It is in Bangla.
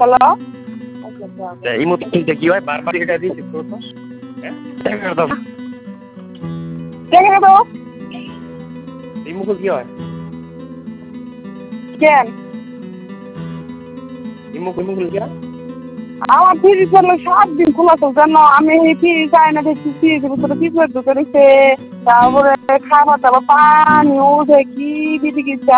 হ্যালো এই মতো কিনতে কি হয় বারবার এটা দিয়েছিস তো হ্যাঁ দেখে তো এই মুখে কি হয় কেন এই মুখে কি হয় আমার ফ্রিজ হলো 7 দিন খোলা তো জানো আমি ফ্রিজ চাই না দেখছি ফ্রিজের ভিতরে কি করে ঢুকে রয়েছে তারপরে খাবার দাবার পানি ওঠে কি দিদি